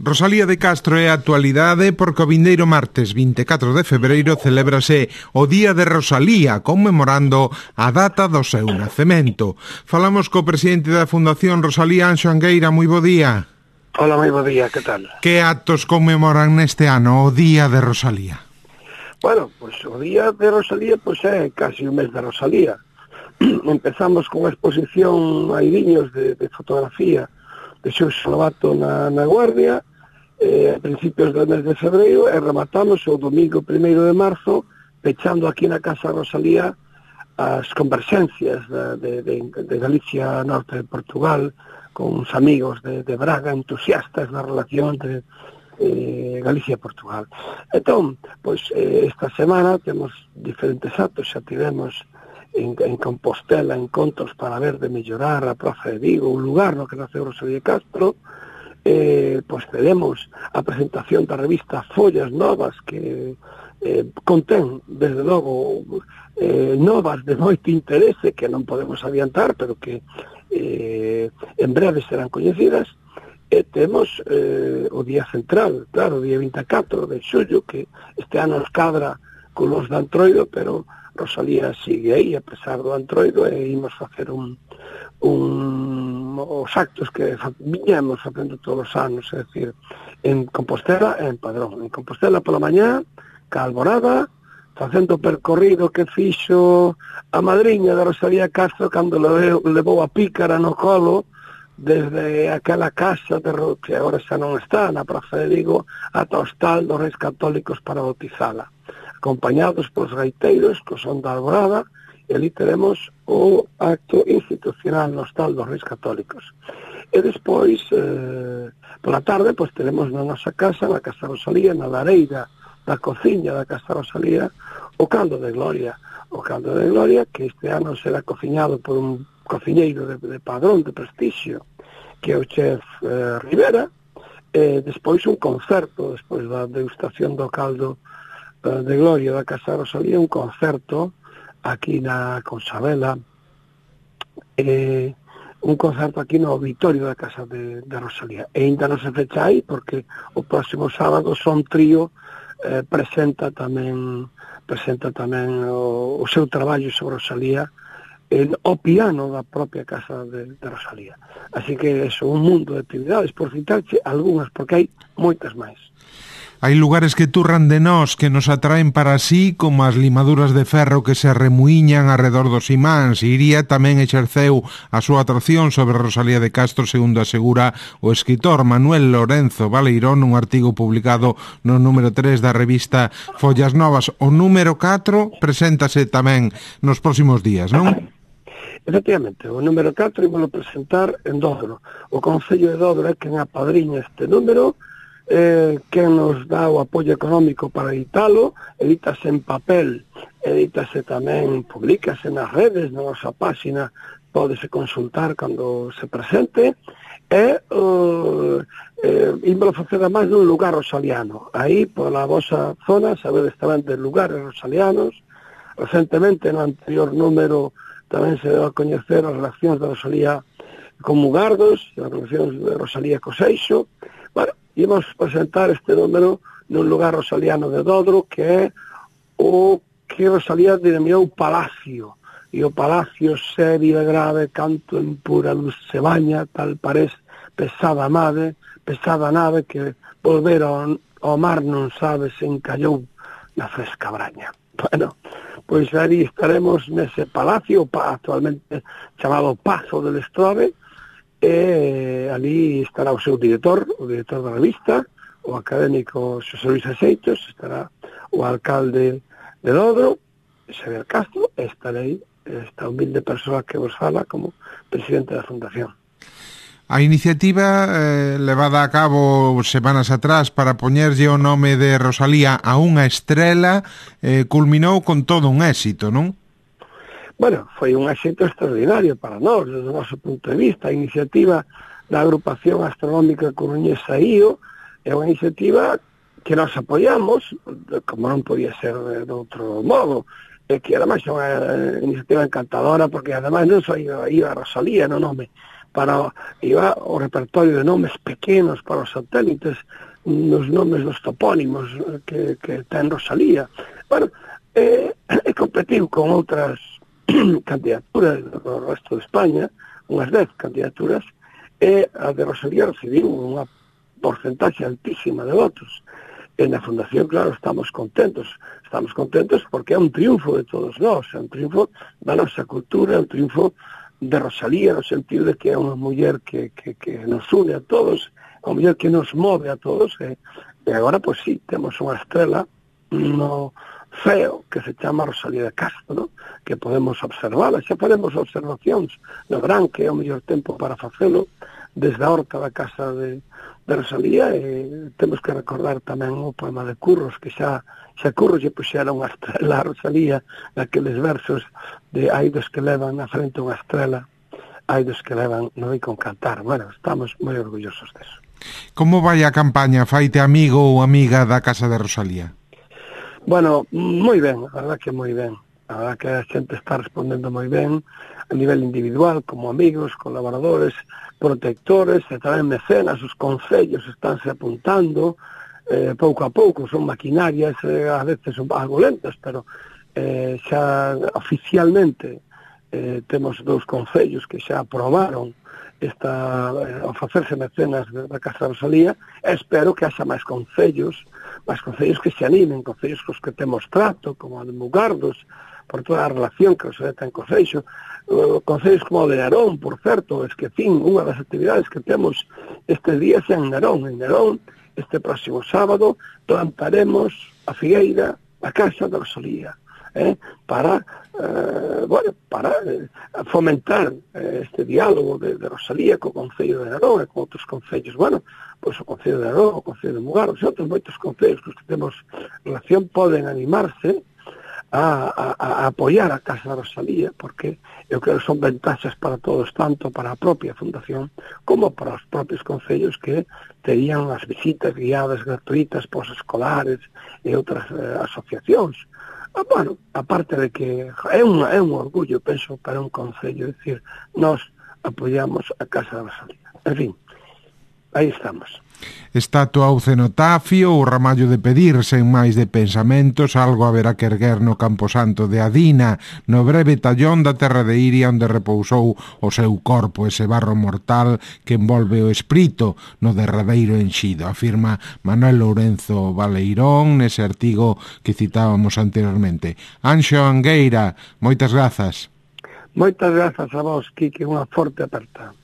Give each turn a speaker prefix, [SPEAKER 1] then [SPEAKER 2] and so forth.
[SPEAKER 1] Rosalía de Castro é a actualidade porque o vindeiro martes 24 de febreiro celébrase o Día de Rosalía, conmemorando a data do seu nacemento. Falamos co presidente da Fundación Rosalía, Anxo Angueira. Moi bo día.
[SPEAKER 2] Hola, moi bo día, que tal?
[SPEAKER 1] Que actos conmemoran neste ano o Día de Rosalía?
[SPEAKER 2] Bueno, pois o Día de Rosalía pois é casi o mes de Rosalía. Empezamos con a exposición a Iriños de fotografía de Xurxo Lobato na Guardia, a principios do mes de febreiro, e rematamos o domingo 1 de marzo, pechando aquí na Casa Rosalía as converxencias de Galicia Norte de Portugal, con uns amigos de Braga, entusiastas na relación de Galicia e Portugal. Entón, pois esta semana temos diferentes actos, xa tivemos en Compostela encontros para ver de mellorar a Praza de Vigo, un lugar no que naceu Rosalía de Castro. Pois teremos a presentación da revista Follas Novas, que contén, desde logo, novas de moito interese que non podemos adiantar, pero que en breve serán coñecidas. E temos o día central, claro, o día 24 de xullo, que este ano nos cadra con los de Antroido, pero Rosalía sigue aí, a pesar do Antroido, e imos facer os actos que viñemos facendo todos os anos, é dicir, en Compostela e en Padrón. En Compostela pola mañá, ca Alborada, facendo o percorrido que fixo a madriña de Rosalía Castro cando levou a pícara no colo desde aquela casa que agora xa non está na Praza de Vigo ata o hostal dos Reis Católicos para bautizala, acompañados polos gaiteiros que son da Alborada, e ali teremos o acto institucional no hostal dos Reis Católicos. E despois, pola tarde, pois teremos na nosa casa, na Casa Rosalía, na lareira da cociña da Casa Rosalía, o caldo de gloria. O caldo de gloria, que este ano será cociñado por un cociñeiro de Padrón, de prestixio, que é o chef Rivera, e despois un concerto, despois da degustación do caldo de gloria da Casa Rosalía, un concerto aquí na Consabela, un concerto aquí no auditorio da Casa de Rosalía. E ainda non se fecha aí, porque o próximo sábado Son Trío presenta tamén o seu traballo sobre Rosalía o piano da propia Casa de Rosalía. Así que é un mundo de actividades, por citarche algunhas, porque hai moitas máis.
[SPEAKER 1] Hai lugares que turran de nós, que nos atraen para sí, como as limaduras de ferro que se remuíñan arredor dos imáns. Iría tamén exerceu a súa atracción sobre Rosalía de Castro, segundo asegura o escritor Manuel Lorenzo Baleirón, nun artigo publicado no número 3 da revista Follas Novas. O número 4 preséntase tamén nos próximos días, non?
[SPEAKER 2] Efectivamente, o número 4 ímolo presentar en Dodro. O Concello de Dodro é quen apadriña este número, quen nos dá o apoio económico para editalo, edítase en papel, edítase tamén, publicase nas redes, na nosa páxina, pódese consultar cando se presente, e ímolo facer a máis nun lugar rosaliano. Aí, pola vosa zona, sabedes tamén de lugares rosalianos. Recentemente, no anterior número, tamén se deu a coñecer as relacións de Rosalía con Mugardos, as relacións de Rosalía co Seixo. Bueno, ímos presentar este número nun lugar rosaliano de Dodro, que é o que Rosalía denominou Palacio. E o Palacio serio e grave, canto en pura luz se baña, tal parece pesada nave que volver ao mar non sabe se encallou na fresca braña. Bueno, pois ali estaremos nese palacio, actualmente chamado Pazo del Estrobe, e ali estará o seu director, o director da revista, o académico Xosé Luis Axeitos, estará o alcalde de Dodro, Xavier Castro, e estarei esta humilde persoa que vos fala como presidente da Fundación.
[SPEAKER 1] A iniciativa levada a cabo semanas atrás para poñerlle o nome de Rosalía a unha estrela culminou con todo un éxito, non?
[SPEAKER 2] Bueno, foi un éxito extraordinario para nós, desde o noso punto de vista. A iniciativa da agrupación astronómica coruñesa IO é unha iniciativa que nós apoiamos, como non podía ser de outro modo, e que ademais é unha iniciativa encantadora, porque ademais non só iba a Rosalía no nome, iba o repertorio de nomes pequenos para os satélites, nos nomes dos topónimos que ten Rosalía. Bueno, competiu con outras candidaturas do resto de España, unhas 10 candidaturas, e a de Rosalía recibiu unha porcentaxe altísima de votos. E na Fundación, claro, estamos contentos porque é un triunfo de todos nós, é un triunfo da nosa cultura, é un triunfo de Rosalía, no sentido de que é unha muller que nos une a todos, é unha muller que nos move a todos, e agora, pois sí, temos unha estrela no ceo que se chama Rosalía de Castro, ¿no? Que podemos observala, xa faremos observacións no verán, que é o mellor tempo para facelo, desde a horta da casa de Rosalía, e temos que recordar tamén o poema de Curros, que xa Curros lle puxera unha estrela a Rosalía, naqueles versos de hai dos que levan na frente unha estrela, hai dos que levan no con cantar. Bueno, estamos moi orgullosos deso.
[SPEAKER 1] Como vai a campaña? Faite amigo ou amiga da casa de Rosalía?
[SPEAKER 2] Bueno, moi ben, a verdad que moi ben. A verdad que a xente está respondendo moi ben, a nivel individual, como amigos, colaboradores, protectores, e tamén mecenas, os concellos estánse apuntando, pouco a pouco, son maquinarias, a veces son algo lentas, pero xa oficialmente temos 2 concellos que xa aprobaron a facerse mecenas da Casa de Rosalía, e espero que haxa máis concellos que se animen, concellos cos que temos trato, como a de Mugardos, por toda a relación que se ten co Seixo, concellos como o de Narón, por certo, unha das actividades que temos estes días é en Narón. En Narón, este próximo sábado, plantaremos a figueira a Casa de Rosalía, para fomentar este diálogo de Rosalía co Concello de Narón e con outros concellos. Bueno, pois o Concello de Narón, o Concello de Mugardos e outros moitos concellos que temos relación poden animarse a apoiar a Casa de Rosalía, porque eu creo que son ventaxas para todos, tanto para a propia Fundación como para os propios concellos que terían as visitas guiadas gratuitas pos escolares e outras asociacións. Bueno, aparte de que é un orgullo, penso, para un concello, decir, nós apoiamos a Casa de Rosalía. En fin, aí estamos.
[SPEAKER 1] Estatua ou cenotafio ou ramallo de pedir, sen máis de pensamentos, algo haberá que erguer no camposanto de Adina, no breve tallón da terra de Iria onde repousou o seu corpo, ese barro mortal que envolve o espírito no derradeiro enxido, afirma Manuel Lourenzo Baleirón nese artigo que citábamos anteriormente. Anxo Angueira, moitas grazas.
[SPEAKER 2] Moitas grazas a vos, Quique, unha forte aperta.